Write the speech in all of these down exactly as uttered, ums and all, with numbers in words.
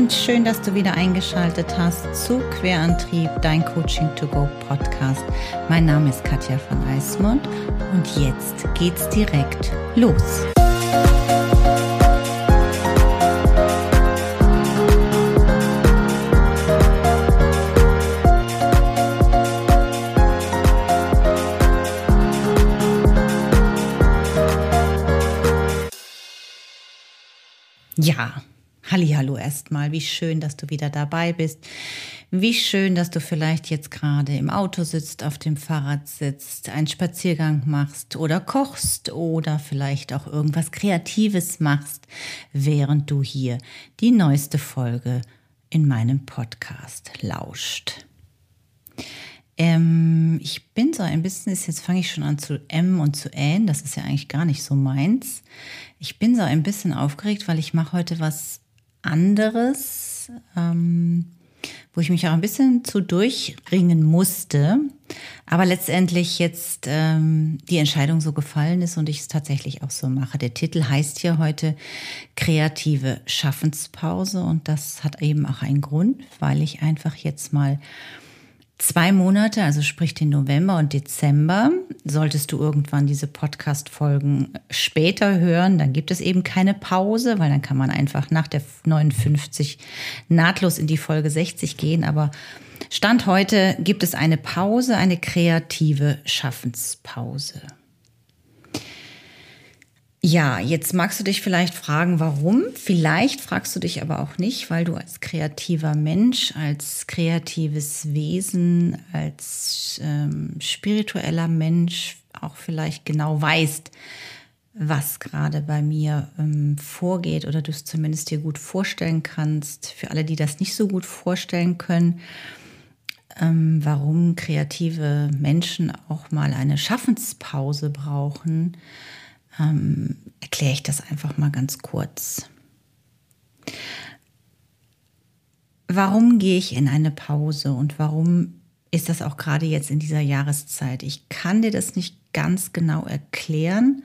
und schön, dass du wieder eingeschaltet hast zu Querantrieb, dein Coaching to go Podcast. Mein Name ist Katja von Eismond und jetzt geht's direkt los. Ja, hallihallo erstmal. Wie schön, dass du wieder dabei bist. Wie schön, dass du vielleicht jetzt gerade im Auto sitzt, auf dem Fahrrad sitzt, einen Spaziergang machst oder kochst oder vielleicht auch irgendwas Kreatives machst, während du hier die neueste Folge in meinem Podcast lauscht. Ähm, ich bin so ein bisschen, jetzt fange ich schon an zu M und zu Ähn, das ist ja eigentlich gar nicht so meins. Ich bin so ein bisschen aufgeregt, weil ich mache heute was anderes, ähm, wo ich mich auch ein bisschen zu durchringen musste, aber letztendlich jetzt ähm, die Entscheidung so gefallen ist und ich es tatsächlich auch so mache. Der Titel heißt hier heute Kreative Schaffenspause und das hat eben auch einen Grund, weil ich einfach jetzt mal Zwei Monate, also sprich den November und Dezember, solltest du irgendwann diese Podcast-Folgen später hören, dann gibt es eben keine Pause, weil dann kann man einfach nach der neunundfünfzig nahtlos in die Folge sechzig gehen. Aber Stand heute gibt es eine Pause, eine kreative Schaffenspause. Ja, jetzt magst du dich vielleicht fragen, warum? Vielleicht fragst du dich aber auch nicht, weil du als kreativer Mensch, als kreatives Wesen, als ähm, spiritueller Mensch auch vielleicht genau weißt, was gerade bei mir ähm, vorgeht oder du es zumindest dir gut vorstellen kannst. Für alle, die das nicht so gut vorstellen können, ähm, warum kreative Menschen auch mal eine Schaffenspause brauchen, Ähm, erkläre ich das einfach mal ganz kurz. Warum gehe ich in eine Pause und warum ist das auch gerade jetzt in dieser Jahreszeit? Ich kann dir das nicht ganz genau erklären.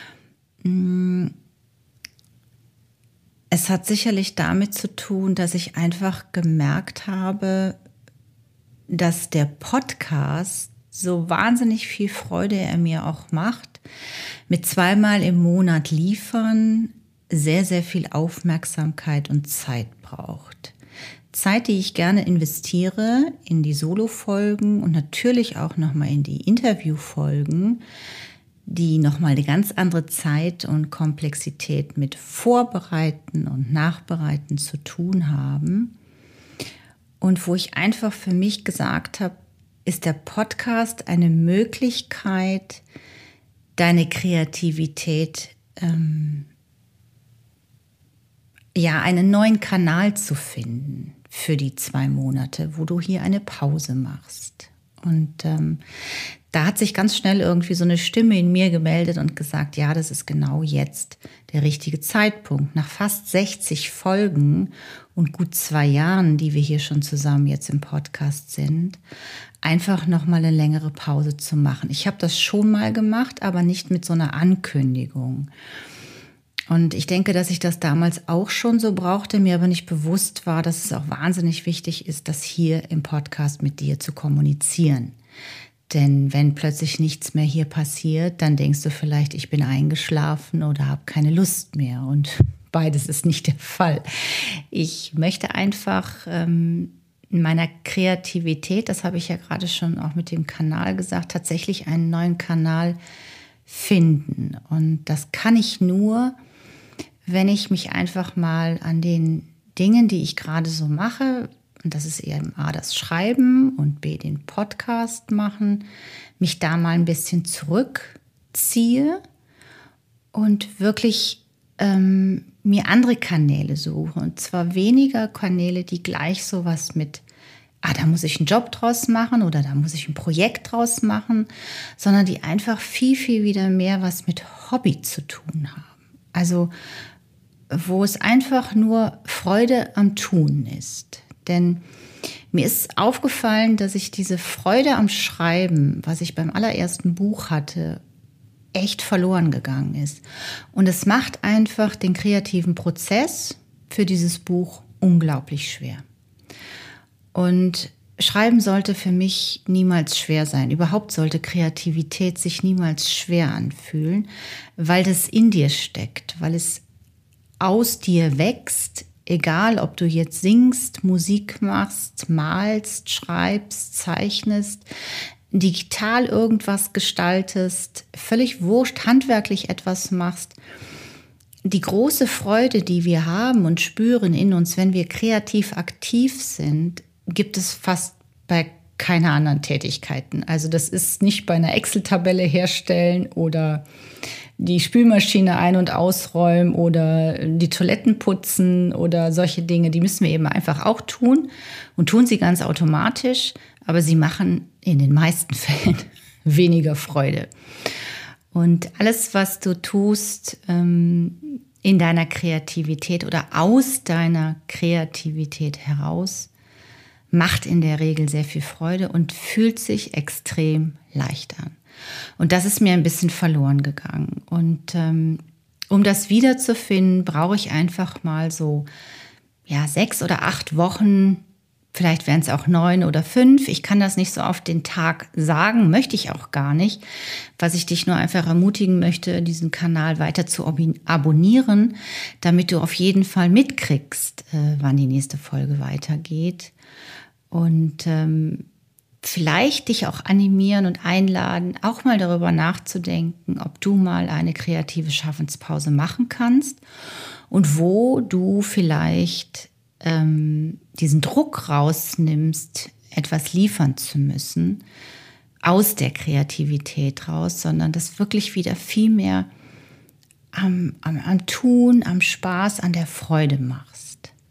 Es hat sicherlich damit zu tun, dass ich einfach gemerkt habe, dass der Podcast, so wahnsinnig viel Freude er mir auch macht, mit zweimal im Monat liefern, sehr, sehr viel Aufmerksamkeit und Zeit braucht. Zeit, die ich gerne investiere in die Solo-Folgen und natürlich auch nochmal in die Interview-Folgen, die nochmal eine ganz andere Zeit und Komplexität mit Vorbereiten und Nachbereiten zu tun haben. Und wo ich einfach für mich gesagt habe, ist der Podcast eine Möglichkeit, deine Kreativität, ähm, ja, einen neuen Kanal zu finden für die zwei Monate, wo du hier eine Pause machst. Und ähm, da hat sich ganz schnell irgendwie so eine Stimme in mir gemeldet und gesagt, ja, das ist genau jetzt der richtige Zeitpunkt. Nach fast sechzig Folgen und gut zwei Jahren, die wir hier schon zusammen jetzt im Podcast sind, einfach nochmal eine längere Pause zu machen. Ich habe das schon mal gemacht, aber nicht mit so einer Ankündigung. Und ich denke, dass ich das damals auch schon so brauchte, mir aber nicht bewusst war, dass es auch wahnsinnig wichtig ist, das hier im Podcast mit dir zu kommunizieren. Denn wenn plötzlich nichts mehr hier passiert, dann denkst du vielleicht, ich bin eingeschlafen oder habe keine Lust mehr. Und beides ist nicht der Fall. Ich möchte einfach ähm, in meiner Kreativität, das habe ich ja gerade schon auch mit dem Kanal gesagt, tatsächlich einen neuen Kanal finden. Und das kann ich nur, wenn ich mich einfach mal an den Dingen, die ich gerade so mache, und das ist eben A, das Schreiben und B, den Podcast machen, mich da mal ein bisschen zurückziehe und wirklich ähm, mir andere Kanäle suche. Und zwar weniger Kanäle, die gleich sowas mit, ah, da muss ich einen Job draus machen oder da muss ich ein Projekt draus machen, sondern die einfach viel, viel wieder mehr was mit Hobby zu tun haben. Also wo es einfach nur Freude am Tun ist. Denn mir ist aufgefallen, dass ich diese Freude am Schreiben, was ich beim allerersten Buch hatte, echt verloren gegangen ist. Und es macht einfach den kreativen Prozess für dieses Buch unglaublich schwer. Und Schreiben sollte für mich niemals schwer sein. Überhaupt sollte Kreativität sich niemals schwer anfühlen, weil das in dir steckt, weil es aus dir wächst, egal ob du jetzt singst, Musik machst, malst, schreibst, zeichnest, digital irgendwas gestaltest, völlig wurscht, handwerklich etwas machst. Die große Freude, die wir haben und spüren in uns, wenn wir kreativ aktiv sind, gibt es fast bei keiner anderen Tätigkeiten. Also das ist nicht bei einer Excel-Tabelle herstellen oder die Spülmaschine ein- und ausräumen oder die Toiletten putzen oder solche Dinge. Die müssen wir eben einfach auch tun und tun sie ganz automatisch, aber sie machen in den meisten Fällen weniger Freude. Und alles, was du tust ähm, in deiner Kreativität oder aus deiner Kreativität heraus, macht in der Regel sehr viel Freude und fühlt sich extrem leicht an. Und das ist mir ein bisschen verloren gegangen. Und ähm, um das wiederzufinden, brauche ich einfach mal so ja, sechs oder acht Wochen, vielleicht wären es auch neun oder fünf. Ich kann das nicht so auf den Tag sagen, möchte ich auch gar nicht. Was ich dich nur einfach ermutigen möchte, diesen Kanal weiter zu abonnieren, damit du auf jeden Fall mitkriegst, äh, wann die nächste Folge weitergeht. Und ähm, vielleicht dich auch animieren und einladen, auch mal darüber nachzudenken, ob du mal eine kreative Schaffenspause machen kannst und wo du vielleicht ähm, diesen Druck rausnimmst, etwas liefern zu müssen, aus der Kreativität raus, sondern das wirklich wieder viel mehr am, am, am Tun, am Spaß, an der Freude machst.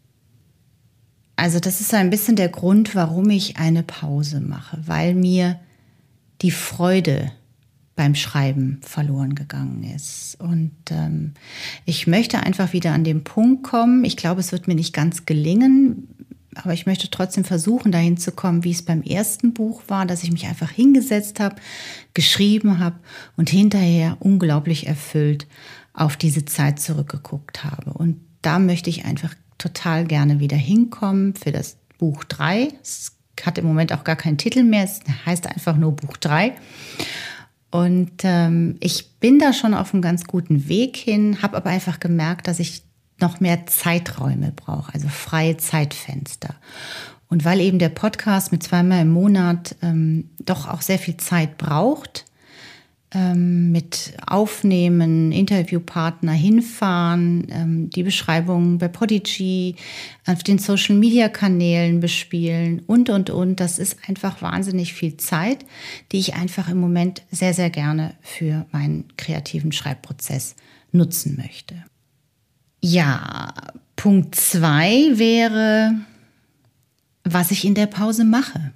Also das ist ein bisschen der Grund, warum ich eine Pause mache, weil mir die Freude beim Schreiben verloren gegangen ist. Und ähm, ich möchte einfach wieder an den Punkt kommen. Ich glaube, es wird mir nicht ganz gelingen, aber ich möchte trotzdem versuchen, dahin zu kommen, wie es beim ersten Buch war, dass ich mich einfach hingesetzt habe, geschrieben habe und hinterher unglaublich erfüllt auf diese Zeit zurückgeguckt habe. Und da möchte ich einfach total gerne wieder hinkommen für das Buch drei. Es hat im Moment auch gar keinen Titel mehr, es heißt einfach nur Buch drei. Und ähm, ich bin da schon auf einem ganz guten Weg hin, habe aber einfach gemerkt, dass ich noch mehr Zeiträume brauche, also freie Zeitfenster. Und weil eben der Podcast mit zweimal im Monat ähm, doch auch sehr viel Zeit braucht, ähm, mit Aufnehmen, Interviewpartner, hinfahren, ähm, die Beschreibungen bei Podigy, auf den Social-Media-Kanälen bespielen und, und, und. Das ist einfach wahnsinnig viel Zeit, die ich einfach im Moment sehr, sehr gerne für meinen kreativen Schreibprozess nutzen möchte. Ja, Punkt zwei wäre, was ich in der Pause mache.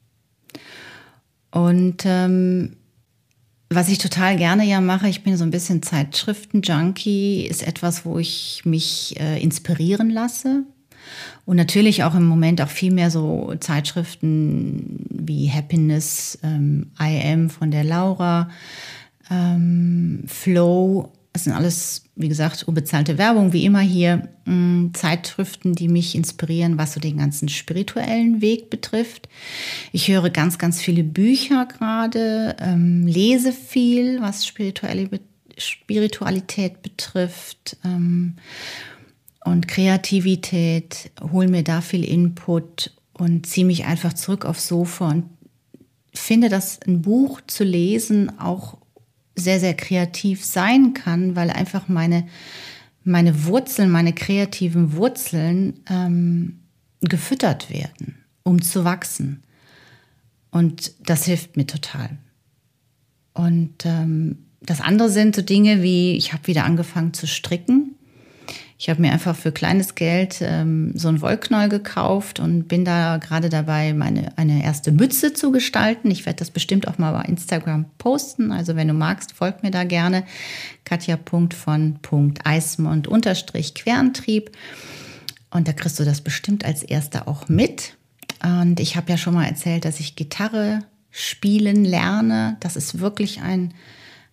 Und ähm, was ich total gerne ja mache, ich bin so ein bisschen Zeitschriften-Junkie, ist etwas, wo ich mich äh, inspirieren lasse. Und natürlich auch im Moment auch viel mehr so Zeitschriften wie Happiness, ähm, I Am von der Laura, ähm, Flow. Das sind alles, wie gesagt, unbezahlte Werbung, wie immer hier. Mh, Zeitschriften, die mich inspirieren, was so den ganzen spirituellen Weg betrifft. Ich höre ganz, ganz viele Bücher gerade, ähm, lese viel, was spirituelle, Spiritualität betrifft ähm, und Kreativität. Hole mir da viel Input und ziehe mich einfach zurück aufs Sofa und finde, dass ein Buch zu lesen auch sehr, sehr kreativ sein kann, weil einfach meine, meine Wurzeln, meine kreativen Wurzeln ähm, gefüttert werden, um zu wachsen. Und das hilft mir total. Und ähm, das andere sind so Dinge wie, ich habe wieder angefangen zu stricken. Ich habe mir einfach für kleines Geld ähm, so einen Wollknäuel gekauft und bin da gerade dabei, meine eine erste Mütze zu gestalten. Ich werde das bestimmt auch mal bei Instagram posten. Also wenn du magst, folg mir da gerne. Katja.von.eismond unterstrich Querantrieb. Und da kriegst du das bestimmt als Erster auch mit. Und ich habe ja schon mal erzählt, dass ich Gitarre spielen lerne. Das ist wirklich ein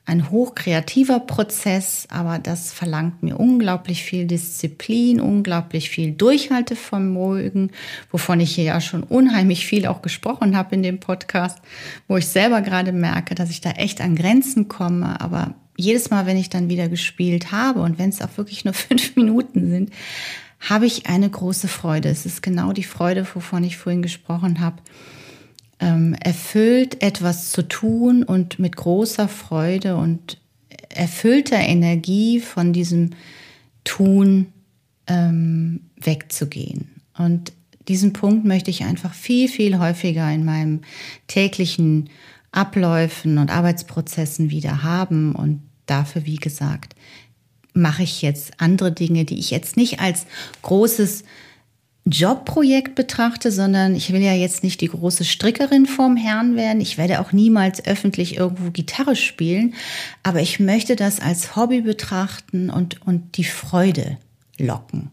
ein hochkreativer Prozess, aber das verlangt mir unglaublich viel Disziplin, unglaublich viel Durchhaltevermögen, wovon ich hier ja schon unheimlich viel auch gesprochen habe in dem Podcast, wo ich selber gerade merke, dass ich da echt an Grenzen komme. Aber jedes Mal, wenn ich dann wieder gespielt habe und wenn es auch wirklich nur fünf Minuten sind, habe ich eine große Freude. Es ist genau die Freude, wovon ich vorhin gesprochen habe. Ähm, erfüllt etwas zu tun und mit großer Freude und erfüllter Energie von diesem Tun ähm, wegzugehen. Und diesen Punkt möchte ich einfach viel, viel häufiger in meinem täglichen Abläufen und Arbeitsprozessen wieder haben. Und dafür, wie gesagt, mache ich jetzt andere Dinge, die ich jetzt nicht als großes Jobprojekt betrachte, sondern ich will ja jetzt nicht die große Strickerin vorm Herrn werden. Ich werde auch niemals öffentlich irgendwo Gitarre spielen, aber ich möchte das als Hobby betrachten und, und die Freude locken.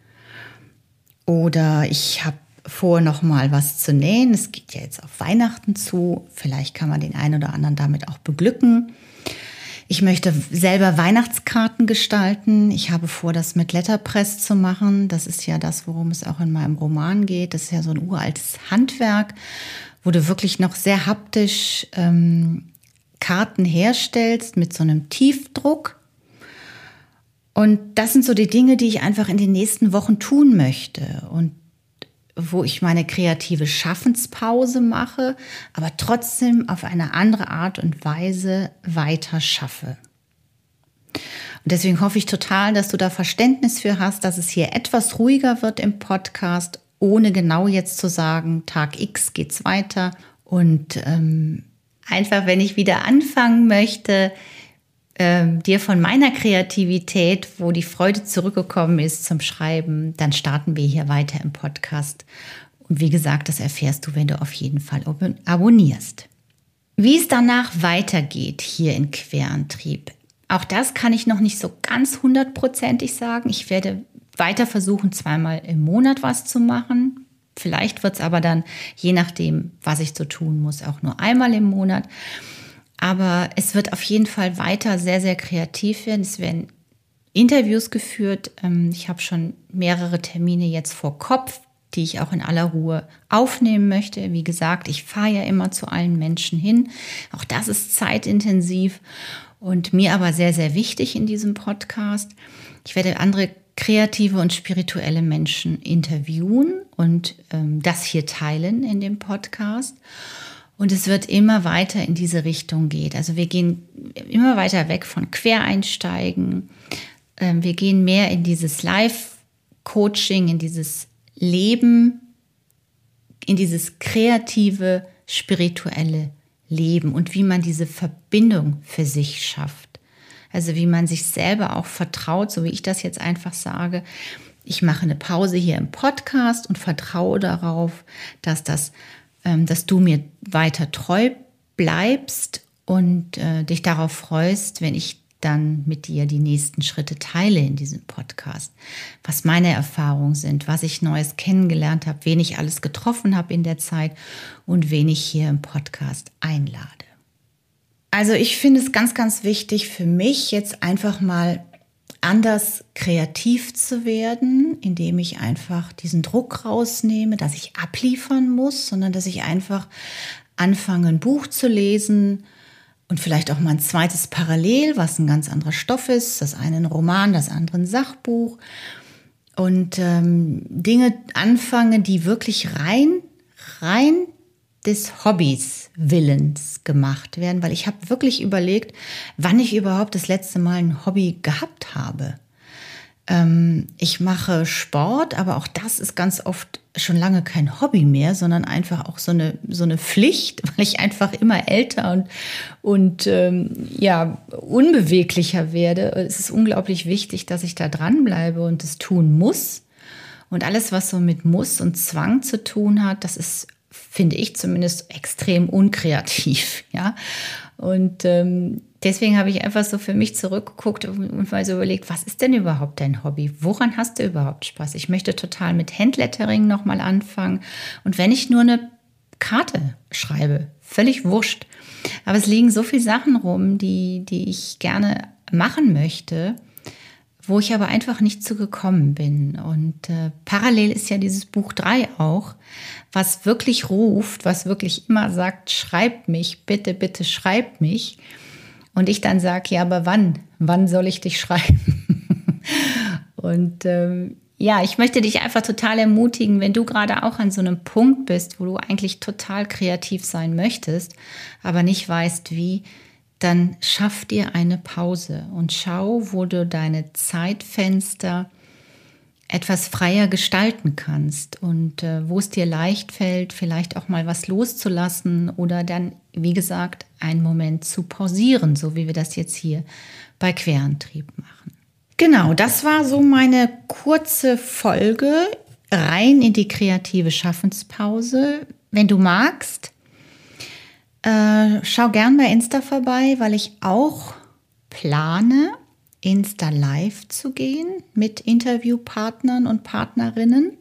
Oder ich habe vor, noch mal was zu nähen. Es geht ja jetzt auf Weihnachten zu. Vielleicht kann man den einen oder anderen damit auch beglücken. Ich möchte selber Weihnachtskarten gestalten. Ich habe vor, das mit Letterpress zu machen. Das ist ja das, worum es auch in meinem Roman geht. Das ist ja so ein uraltes Handwerk, wo du wirklich noch sehr haptisch ähm, Karten herstellst mit so einem Tiefdruck. Und das sind so die Dinge, die ich einfach in den nächsten Wochen tun möchte. Und wo ich meine kreative Schaffenspause mache, aber trotzdem auf eine andere Art und Weise weiter schaffe. Und deswegen hoffe ich total, dass du da Verständnis für hast, dass es hier etwas ruhiger wird im Podcast, ohne genau jetzt zu sagen, Tag X geht's weiter. Und ähm, einfach, wenn ich wieder anfangen möchte, Ähm, dir von meiner Kreativität, wo die Freude zurückgekommen ist zum Schreiben, dann starten wir hier weiter im Podcast. Und wie gesagt, das erfährst du, wenn du auf jeden Fall ab- abonnierst. Wie es danach weitergeht hier in Querantrieb, auch das kann ich noch nicht so ganz hundertprozentig sagen. Ich werde weiter versuchen, zweimal im Monat was zu machen. Vielleicht wird es aber dann, je nachdem, was ich so tun muss, auch nur einmal im Monat. Aber es wird auf jeden Fall weiter sehr, sehr kreativ werden. Es werden Interviews geführt. Ich habe schon mehrere Termine jetzt vor Kopf, die ich auch in aller Ruhe aufnehmen möchte. Wie gesagt, ich fahre ja immer zu allen Menschen hin. Auch das ist zeitintensiv und mir aber sehr, sehr wichtig in diesem Podcast. Ich werde andere kreative und spirituelle Menschen interviewen und ähm, das hier teilen in dem Podcast. Und es wird immer weiter in diese Richtung gehen. Also wir gehen immer weiter weg von Quereinsteigen. Wir gehen mehr in dieses Live-Coaching, in dieses Leben, in dieses kreative, spirituelle Leben und wie man diese Verbindung für sich schafft. Also wie man sich selber auch vertraut, so wie ich das jetzt einfach sage. Ich mache eine Pause hier im Podcast und vertraue darauf, dass das dass du mir weiter treu bleibst und äh, dich darauf freust, wenn ich dann mit dir die nächsten Schritte teile in diesem Podcast, was meine Erfahrungen sind, was ich Neues kennengelernt habe, wen ich alles getroffen habe in der Zeit und wen ich hier im Podcast einlade. Also ich finde es ganz, ganz wichtig für mich jetzt einfach mal anders kreativ zu werden, indem ich einfach diesen Druck rausnehme, dass ich abliefern muss, sondern dass ich einfach anfange, ein Buch zu lesen und vielleicht auch mal ein zweites parallel, was ein ganz anderer Stoff ist, das eine ein Roman, das andere ein Sachbuch und ähm, Dinge anfange, die wirklich rein, rein des Hobbys Willens gemacht werden, weil ich habe wirklich überlegt, wann ich überhaupt das letzte Mal ein Hobby gehabt habe. Ähm, ich mache Sport, aber auch das ist ganz oft schon lange kein Hobby mehr, sondern einfach auch so eine, so eine Pflicht, weil ich einfach immer älter und, und ähm, ja, unbeweglicher werde. Es ist unglaublich wichtig, dass ich da dranbleibe und es tun muss. Und alles, was so mit Muss und Zwang zu tun hat, das ist, finde ich zumindest, extrem unkreativ, ja. Und ähm, deswegen habe ich einfach so für mich zurückgeguckt und, und mal so überlegt, was ist denn überhaupt dein Hobby? Woran hast du überhaupt Spaß? Ich möchte total mit Handlettering nochmal anfangen. Und wenn ich nur eine Karte schreibe völlig wurscht. Aber es liegen so viele Sachen rum, die, die ich gerne machen möchte, wo ich aber einfach nicht zu gekommen bin. Und äh, parallel ist ja dieses Buch drei auch, was wirklich ruft, was wirklich immer sagt, schreib mich, bitte, bitte schreib mich. Und ich dann sage, ja, aber wann? Wann soll ich dich schreiben? Und ähm, ja, ich möchte dich einfach total ermutigen, wenn du gerade auch an so einem Punkt bist, wo du eigentlich total kreativ sein möchtest, aber nicht weißt wie, dann schaff dir eine Pause und schau, wo du deine Zeitfenster etwas freier gestalten kannst und äh, wo es dir leicht fällt, vielleicht auch mal was loszulassen oder dann, wie gesagt, einen Moment zu pausieren, so wie wir das jetzt hier bei Querantrieb machen. Genau, das war so meine kurze Folge rein in die kreative Schaffenspause. Wenn du magst, Äh, schau gern bei Insta vorbei, weil ich auch plane, Insta Live zu gehen mit Interviewpartnern und Partnerinnen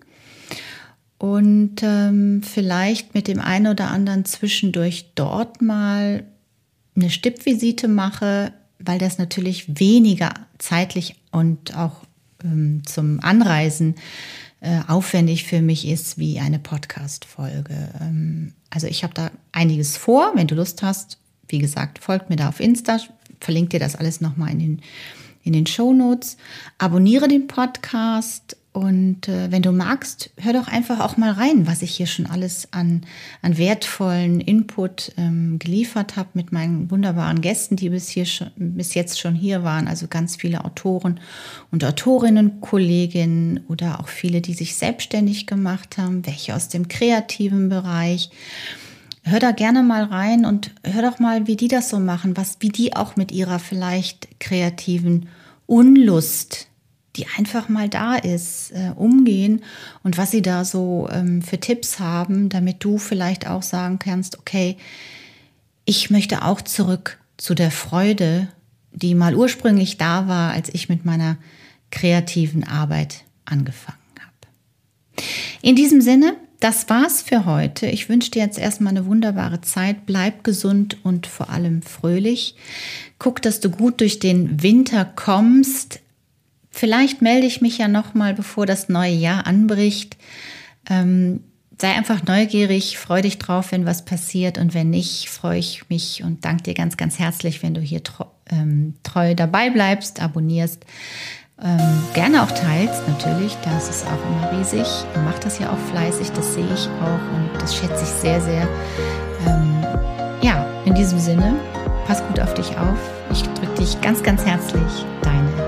und ähm, vielleicht mit dem einen oder anderen zwischendurch dort mal eine Stippvisite mache, weil das natürlich weniger zeitlich und auch ähm, zum Anreisen äh, aufwendig für mich ist wie eine Podcast-Folge. Ähm, Also ich habe da einiges vor. Wenn du Lust hast, wie gesagt, folgt mir da auf Insta. Verlinke dir das alles nochmal in den, in den Shownotes. Abonniere den Podcast und äh, wenn du magst, hör doch einfach auch mal rein, was ich hier schon alles an, an wertvollen Input ähm, geliefert habe mit meinen wunderbaren Gästen, die bis, hier schon, bis jetzt schon hier waren. Also ganz viele Autoren und Autorinnen, Kolleginnen oder auch viele, die sich selbstständig gemacht haben, welche aus dem kreativen Bereich. Hör da gerne mal rein und hör doch mal, wie die das so machen, was, wie die auch mit ihrer vielleicht kreativen Unlust, die einfach mal da ist, äh, umgehen und was sie da so ähm, für Tipps haben, damit du vielleicht auch sagen kannst, okay, ich möchte auch zurück zu der Freude, die mal ursprünglich da war, als ich mit meiner kreativen Arbeit angefangen habe. In diesem Sinne, das war's für heute. Ich wünsche dir jetzt erstmal eine wunderbare Zeit. Bleib gesund und vor allem fröhlich. Guck, dass du gut durch den Winter kommst. Vielleicht melde ich mich ja nochmal, bevor das neue Jahr anbricht. Ähm, sei einfach neugierig, freu dich drauf, wenn was passiert. Und wenn nicht, freue ich mich und danke dir ganz, ganz herzlich, wenn du hier treu, ähm, treu dabei bleibst, abonnierst. Ähm, gerne auch teilst, natürlich, das ist auch immer riesig. Du machst das ja auch fleißig, das sehe ich auch und das schätze ich sehr, sehr. Ähm, ja, in diesem Sinne, pass gut auf dich auf. Ich drücke dich ganz, ganz herzlich, deine